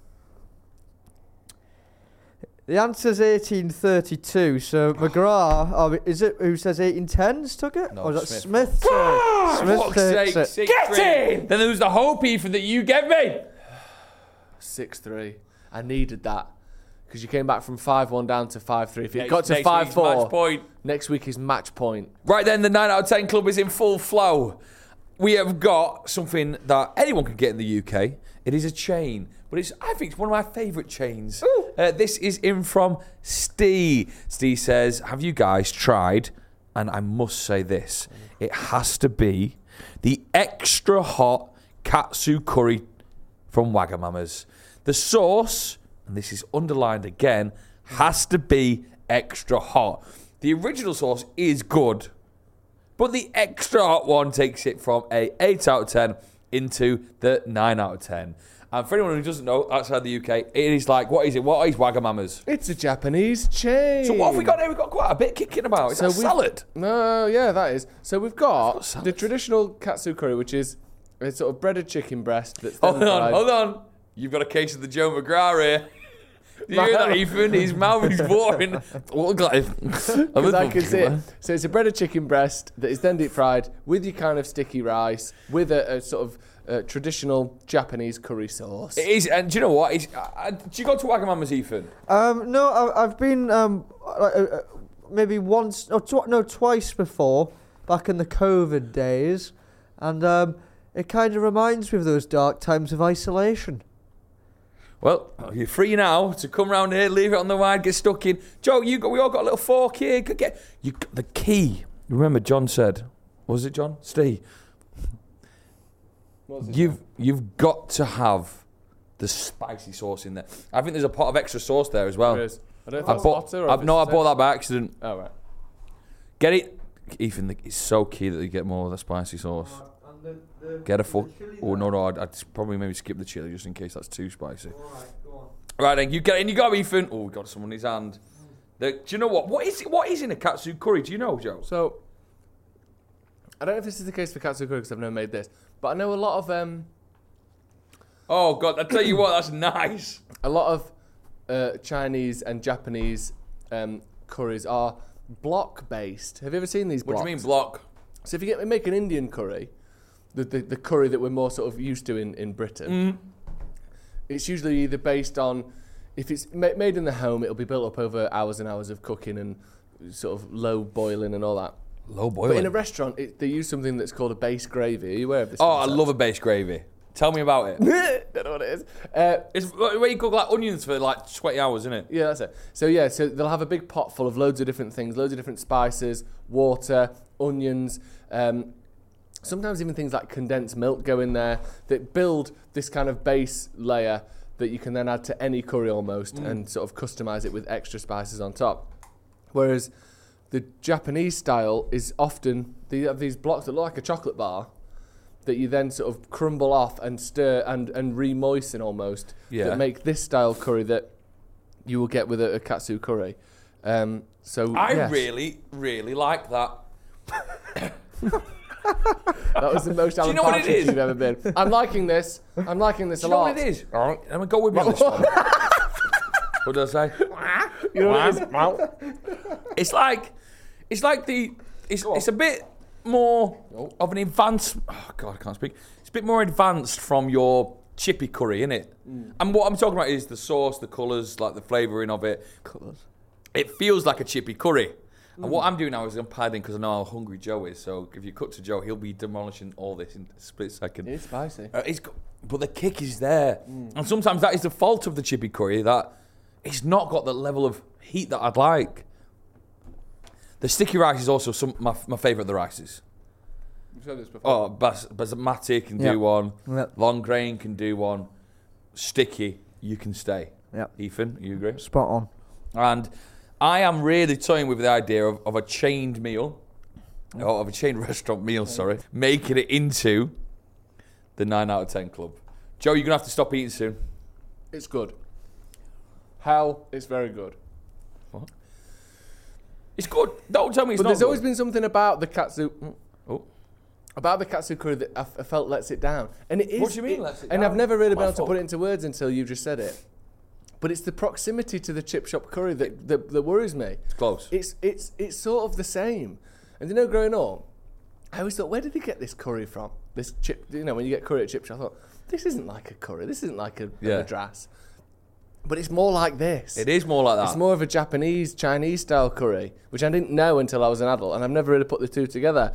The answer's eighteen thirty-two. So McGrath, oh, is it who says eighteen tens took it? No, or is that Smith. Smith? Sorry. Smith Fuck's takes sake, it. six, Get three. in! Then there was the hope, Ethan, that you gave me. six three. I needed that. Because you came back from five one down to five three. If it Next- got to next five week's four, match point. next week is match point. Right then, the nine out of ten club is in full flow. We have got something that anyone can get in the U K. It is a chain, but it's I think it's one of my favourite chains. Uh, this is in from Steve. Steve says, have you guys tried, and I must say this, it has to be the extra hot katsu curry from Wagamama's. The sauce, and this is underlined again, has to be extra hot. The original sauce is good, but the extra hot one takes it from a eight out of ten into the nine out of ten. And for anyone who doesn't know, outside the U K, it is like, what is it? What is Wagamama's? It's a Japanese chain. So what have we got here? We've got quite a bit kicking about. It's So a we've- salad. No, yeah, that is. So we've got, got salad. the traditional katsu curry, which is a sort of breaded chicken breast that's then Hold on, fried. hold on. You've got a case of the Joe McGrath here. Do you hear that, Ethan? His mouth is watering. Look like Because I can see it. So it's a breaded chicken breast that is then deep fried with your kind of sticky rice, with a, a sort of uh, traditional Japanese curry sauce. It is, and do you know what? It's, uh, uh, do you go to Wagamama's, Ethan? Um, no, I, I've been um, uh, uh, maybe once, or tw- no, twice before, back in the COVID days, and um, it kind of reminds me of those dark times of isolation. Well, you're free now to come round here, leave it on the wide, get stuck in. Joe, you got, we all got a little fork here. Go Get you. The key. Remember, John said, what was it, John? Steve. You've you've got to have the spicy sauce in there. I think there's a pot of extra sauce there as well. There is. I don't know if I that's bought. butter or I've, if no, I it's bought the that by accident. same. Oh, right. Get it, Ethan. It's so key that you get more of the spicy sauce. Get a full. Oh no, no, I'd, I'd probably maybe skip the chili just in case that's too spicy. Right then, you get in. You go, Ethan. Oh, we got someone in his hand. The, do you know what? What is it? What is in a katsu curry? Do you know, Joe? So, I don't know if this is the case for katsu curry because I've never made this, but I know a lot of um, Oh God! I tell you what, that's nice. a lot of uh, Chinese and Japanese um, curries are block based. Have you ever seen these What blocks? do you mean block? So if you get make an Indian curry, the, the the curry that we're more sort of used to in in Britain, it's usually either based on, if it's ma- made in the home, it'll be built up over hours and hours of cooking and sort of low boiling and all that. Low But in boiling. a restaurant, it, they use something that's called a base gravy. Are you aware of this? Oh, I concept? love a base gravy. Tell me about it. Don't know what it is. Uh, It's where you cook like onions for like twenty hours, isn't it? Yeah, that's it. So yeah, so they'll have a big pot full of loads of different things, loads of different spices, water, onions, um, sometimes even things like condensed milk go in there that build this kind of base layer that you can then add to any curry almost and sort of customize it with extra spices on top. Whereas the Japanese style is often, they have these blocks that look like a chocolate bar that you then sort of crumble off and stir and, and re-moisten almost, Yeah. that make this style curry that you will get with a, a katsu curry. Um, so I yes, really, really like that. that was the most you Alan know what it Partridge is? you've ever been. I'm liking this. I'm liking this Do a you know lot. what it is? All right, I'm gonna go with me on this one. What did I say? You know what it is? It's like, it's like the, it's, it's a bit more of an advanced. Oh God, I can't speak. It's a bit more advanced from your chippy curry, isn't it? Mm. And what I'm talking about is the sauce, the colours, like the flavouring of it. Colours. It feels like a chippy curry. Mm. And what I'm doing now is I'm padding because I know how hungry Joe is. So if you cut to Joe, he'll be demolishing all this in a split second. It's spicy. Uh, it's, but the kick is there. Mm. And sometimes that is the fault of the chippy curry, that it's not got the level of heat that I'd like. The sticky rice is also some my, my favourite of the rices. You've said this before. Oh, bas- basmati can Yep. do one. Yep. Long grain can do one. Sticky, you can stay. Yep. Ethan, you agree? Spot on. And I am really toying with the idea of, of a chained meal, or of a chained restaurant meal, sorry, making it into the nine out of ten club. Joe, you're going to have to stop eating soon. It's good. Hell, it's very good. What? It's good. Don't tell me it's But not there's good. always been something about the katsu... Oh. About the katsu curry that I, f- I felt lets it down. And it is... What do you mean lets it And down? I've never really been My able to fault. put it into words until you just said it. But it's the proximity to the chip shop curry that, that, that worries me. It's close. It's, it's, it's sort of the same. And you know, growing up, I always thought, where did they get this curry from? This chip... You know, when you get curry at chip shop, I thought, this isn't like a curry. This isn't like a, Yeah. a madras. But it's more like this. It is more like that. It's more of a Japanese, Chinese style curry, which I didn't know until I was an adult, and I've never really put the two together.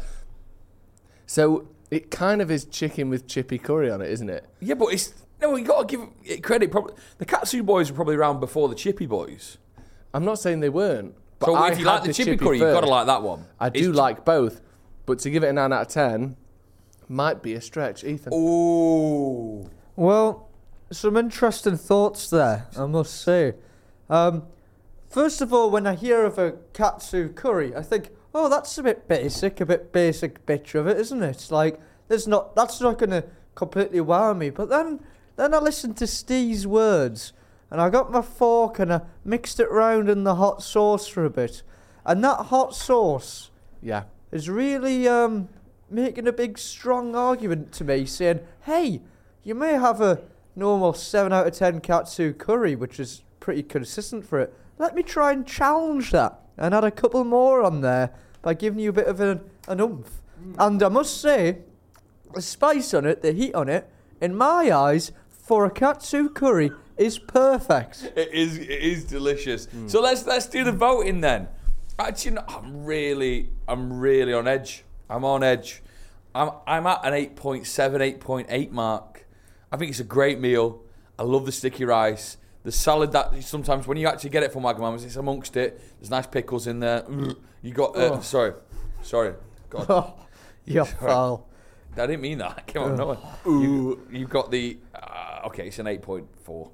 So it kind of is chicken with chippy curry on it, isn't it? Yeah, but it's... No, you got to give it credit. Probably, the Katsu boys were probably around before the Chippy boys. I'm not saying they weren't. But So I if you had like the Chippy curry, you've first. got to like that one. I do It's- like both, but to give it a nine out of ten might be a stretch, Ethan. Ooh. Well, some interesting thoughts there, I must say. Um, first of all, when I hear of a katsu curry, I think, oh, that's a bit basic, a bit basic bitch of it, isn't it? It's like, there's not, that's not going to completely wow me. But then, then I listened to Steve's words, and I got my fork and I mixed it round in the hot sauce for a bit. And that hot sauce Yeah. is really um, making a big, strong argument to me, saying, hey, you may have a normal seven out of ten katsu curry, which is pretty consistent for it. Let me try and challenge that and add a couple more on there by giving you a bit of an, an oomph. Mm. And I must say, the spice on it, the heat on it, in my eyes, for a katsu curry, is perfect. It is. It is delicious. Mm. So let's let's do the voting then. Actually, no, I'm really, I'm really on edge. I'm on edge. I'm I'm at an eight point seven, eight point eight mark. I think it's a great meal. I love the sticky rice. The salad that sometimes when you actually get it from Wagamama's, it's amongst it. There's nice pickles in there. You got. Uh, Oh. Sorry, sorry. God. Oh, you're foul. I didn't mean that. Come on, no. You, you've got the. Uh, okay, it's an eight point four.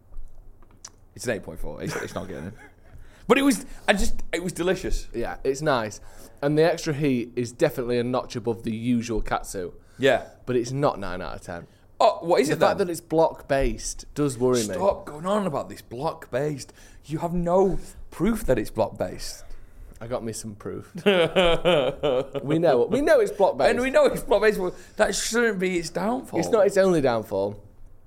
It's an eight point four. It's, it's not getting it. But it was. I just. It was delicious. Yeah, it's nice. And the extra heat is definitely a notch above the usual katsu. Yeah. But it's not nine out of ten. Oh, what is The it fact then? that it's block based does worry me. Stop going on about this block based. You have no proof that it's block based. I got me some proof. we know we know it's block based. And we know it's block based. But that shouldn't be its downfall. It's not its only downfall.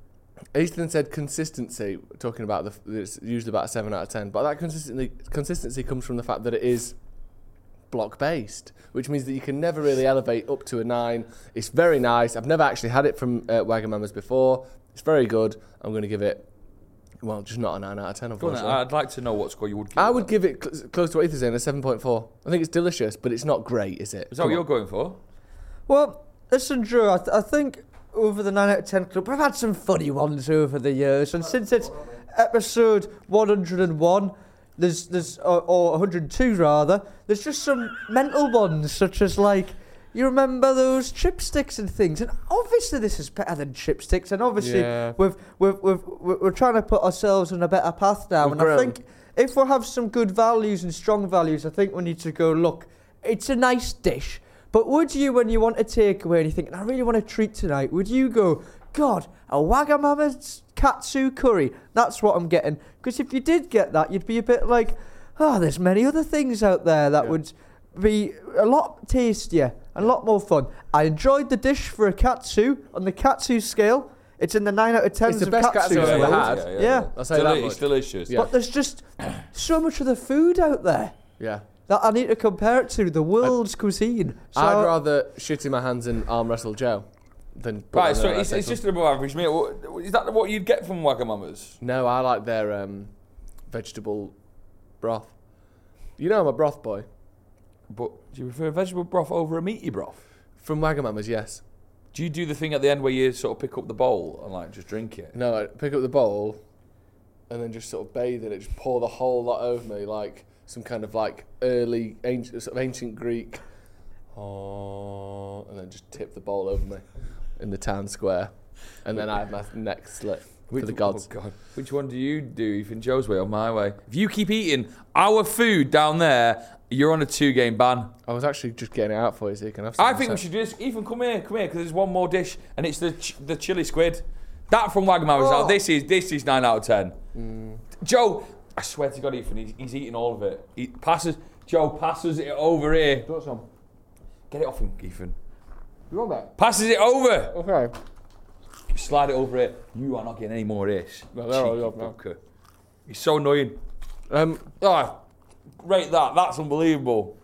Ethan said consistency, talking about the it's usually about a seven out of ten, but that consistency consistency comes from the fact that it is block based, which means that you can never really elevate up to a nine. It's very nice. I've never actually had it from uh, Wagamama's before. It's very good. I'm going to give it, well, just not a nine out of ten, Go on unfortunately. then. I'd like to know what score you would give. I it would then. give it cl- close to what Ethan's saying, a seven point four. I think it's delicious, but it's not great, is it? Is that Come what you're on. going for? Well, listen, Drew, I, th- I think over the nine out of ten club, we've had some funny ones over the years, and since it's episode one hundred one, there's, there's or, or one hundred two rather, there's just some mental ones, such as like, you remember those chipsticks and things, and obviously this is better than chipsticks, and obviously Yeah. we've, we've, we've, we're we're trying to put ourselves on a better path now, We've and I grown. think if we have some good values and strong values, I think we need to go, look, it's a nice dish, but would you, when you want a takeaway and you think, I really want a treat tonight, would you go, God, a Wagamama's katsu curry, that's what I'm getting? Because if you did get that, you'd be a bit like, oh, there's many other things out there that Yeah. would be a lot tastier and a lot more fun. I enjoyed the dish for a katsu. On the katsu scale, it's in the nine out of ten It's the of best katsu katsu I've ever scales. had. Yeah. I'll say that Deli- much. It's delicious. Yeah. But there's just so much of the food out there Yeah. that I need to compare it to the world's cuisine. So I'd rather shit in my hands and arm wrestle Joe than put Right, on so there it's, like it's this just an above average meal. What- Is that what you'd get from Wagamama's? one. No, I like their um, vegetable broth. You know I'm a broth boy. But do you prefer vegetable broth over a meaty broth? From Wagamama's, yes. Do you do the thing at the end where you sort of pick up the bowl and like just drink it? No, I pick up the bowl and then just sort of bathe in it, just pour the whole lot over me like some kind of like early ancient, sort of ancient Greek. Oh, and then just tip the bowl over me in the town square. And then I have my neck slit for the gods. Oh God. Which one do you do? Ethan Joe's way or my way? If you keep eating our food down there, you're on a two-game ban. I was actually just getting it out for you so you can have some. I think we should do this. Ethan, come here, come here, because there's one more dish, and it's the ch- the chili squid. That from Wagamama's. Oh. Now this is this is nine out of ten. Joe, I swear to God, Ethan, he's, he's eating all of it. He passes, Joe passes it over here. Got some. Get it off him, Ethan. You want that? Passes it over. Okay. Slide it over here. You are not getting any more of this. No, they're all Cheeky yours now. fucker. He's so annoying. Um, Ah, rate that. That's unbelievable.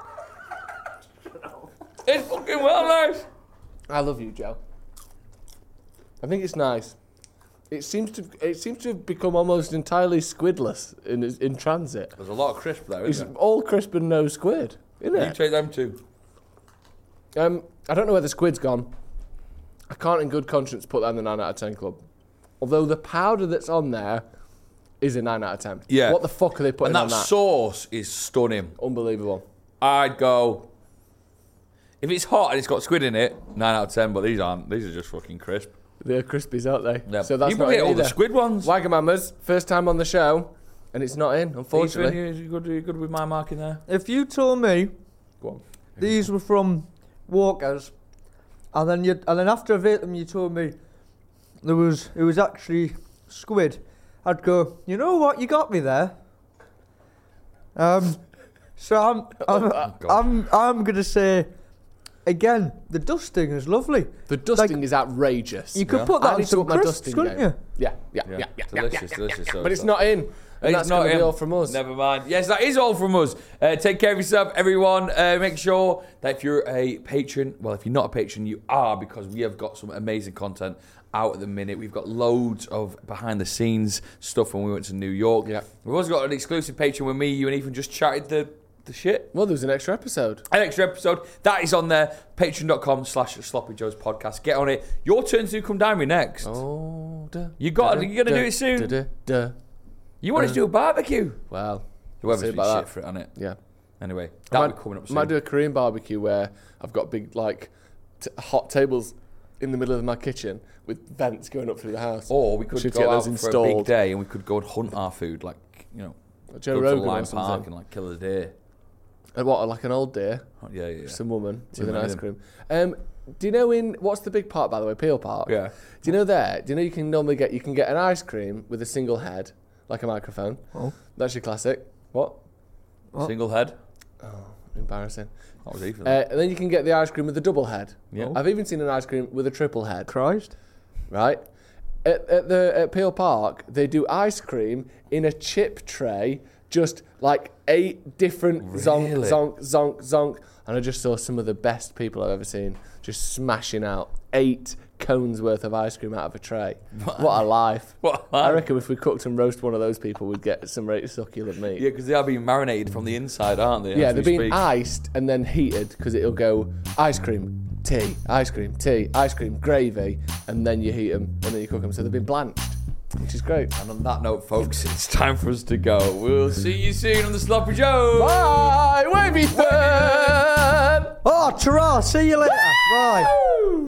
It's fucking well nice. I love you, Joe. I think it's nice. It seems to it seems to have become almost entirely squidless in in transit. There's a lot of crisp there, It's isn't there? all crisp and no squid, isn't You it? take them too. Um, I don't know where the squid's gone. I can't in good conscience put that in the nine out of ten club. Although the powder that's on there is a nine out of ten. Yeah. What the fuck are they putting And that, on that? sauce is stunning. Unbelievable. I'd go... If it's hot and it's got squid in it, nine out of ten, but these aren't. These are just fucking crisp. They're crispies, aren't they? Yeah. So that's you not probably in get all the either. squid ones. Wagamama's, first time on the show, and it's not in, unfortunately. Ethan, you good, you good with my marking there? If you told me Go on. these were from Walkers, and then you, and then after I've ate them, you told me there was it was actually squid, I'd go, you know what, you got me there. Um, so I'm I'm God. I'm, I'm gonna say again, the dusting is lovely. The dusting Like, is outrageous. You could Yeah. put I that need in to some up my crisps, dusting couldn't game. you? Yeah, yeah, Yeah, yeah, yeah, delicious, yeah, yeah, delicious. yeah. so But it's so- not in, and It's that's not going to be in. all from us. Never mind. Yes, that is all from us. Uh, take care of yourself, everyone. Uh, make sure that if you're a patron, well, if you're not a patron, you are, because we have got some amazing content out at the minute. We've got loads of behind the scenes stuff when we went to New York. Yeah. We've also got an exclusive patron with me, you and Ethan just chatted the, the shit. Well, there was an extra episode. An extra episode that is on there. Patreon.com slash Sloppy Joe's podcast. Get on it. Your turn to come down with next. Oh, duh, You got- duh, you gotta duh, do it soon. duh, duh, duh. You want us to do a barbecue? Well, Whoever's see been about shit that. for it, innit? Yeah. Anyway, I that'll might, be coming up I soon. might do a Korean barbecue where I've got big, like, t- hot tables in the middle of my kitchen with vents going up through the house. Or we could Should go get out those for a installed. big day and we could go and hunt our food, like, you know, Joe go to Rogan or Lime something. Park and like kill a deer. And what, like an old deer? Oh, yeah, yeah, yeah. Some woman Two with an million. ice cream. Um, do you know in what's the big park, by the way, Peel Park? Yeah. Do you know there? Do you know you can normally get you can get an ice cream with a single head, like a microphone. Oh. That's your classic. What? What? Single head. Embarrassing. That was Ethan. Uh, and then you can get the ice cream with a double head. Yeah. I've even seen an ice cream with a triple head. Christ. Right. At, at the at Peel Park, they do ice cream in a chip tray, just like eight different zonk, Really? zonk, zonk, zonk. And I just saw some of the best people I've ever seen just smashing out eight cones worth of ice cream out of a tray. What, a life. What a I life. reckon if we cooked and roast one of those people, we'd get some really succulent meat. Yeah, because they are being marinated from the inside, aren't they? Yeah, as they're we being speak? iced and then heated because it'll go ice cream, tea, ice cream, tea, ice cream, gravy, and then you heat them and then you cook them. So they've been blanched, which is great. And on that note, folks, it's time for us to go. We'll see you soon on the Sloppy Joe. Bye, wavy fun. Oh, ta-ra, see you later. Bye.